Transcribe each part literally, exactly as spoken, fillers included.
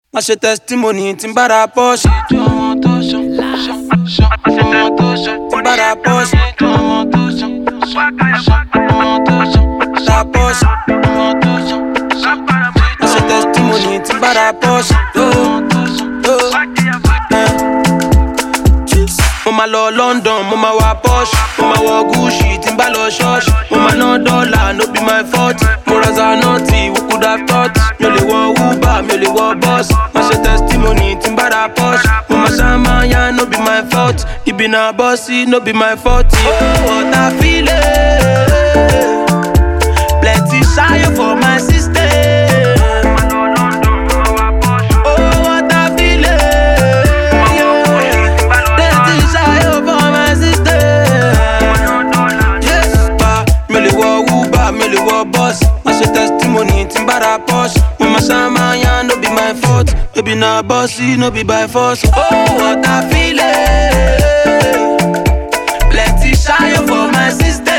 Má ṣe testimony tí n bá ra Porsche. Tí n bá ra Porsche. Ra Porsche. Má ṣe testimony tí n bá ra Porsche. Mo ma lọ London, mo ma wa Porsche. Mo ma wọ Gucci tí n bá lọ church. Mo ma ná dollar, no be my fault. Mo ra Zanotti, who could have thought? Mi ò lè wọ Uber, mi ò lè wọ bus. Má ṣe testimony tí n bá ra Porsche. Mo ma ṣàmáyà, no be my fault. Ibi na bossy, no be my fault. Oh, what I feel it. Plenty shy for my sister. Testimony tí n bá ra Porsche. Mo ma ṣàmáyà, no be my fault. Baby na bossy, no be by force. Oh, what I feel it. Plenty shy for my sister.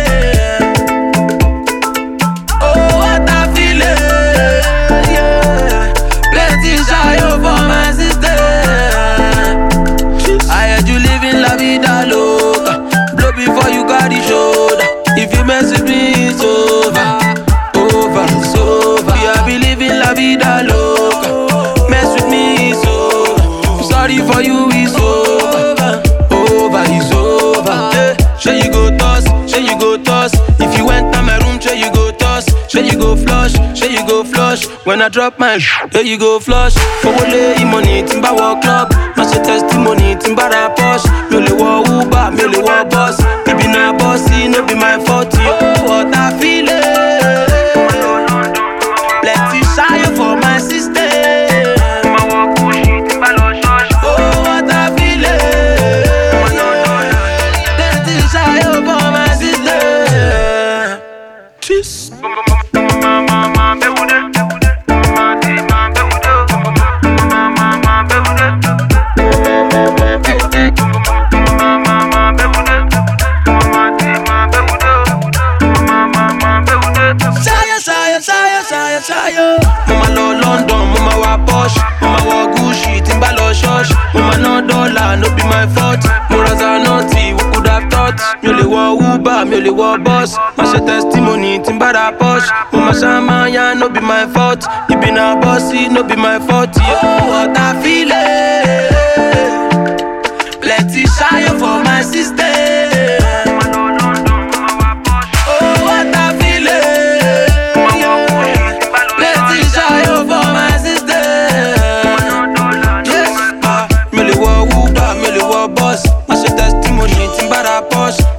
Oh, what I feel it. Yeah. Plenty shy for my sister. I heard you living la vida loca. Blow before you got the shoulder. If you mess with me, it's over. It's over. Yeah, I be living la vida loca. Mess with me, it's over. I'm sorry for you, it's over. Over, it's over. Yeah. Sure you go toss, sure you go toss. If you enter my room, sure you go toss. Sure you go flush, sure you go flush. When I drop my sh, sure you go flush. For wole money, timba walk club. Match a testimony, timba ra Porsche. Me le wa Uber, me le wa boss. Baby na bossy, no be my fault. Oh, what I feel it. Plenty shy for my sister. Oh, what I feel it. Plenty shy for my sister. Cheers. Mama lọ London, mama wa Porsche. Mama wọ Gucci, tí n bá lọ church. Mama ná dollar, no be my fault. Mo ra Zanotti, who could have thought? Mi ò lè wọ Uber, mi ò lè wọ bus. Má ṣe testimony tí n bá ra Porsche. Mo ma ṣàmáyà, no be my fault. Ibi na bossy, no be my fault. Oh, what I feel it. Plenty shy for my sister. Porsche.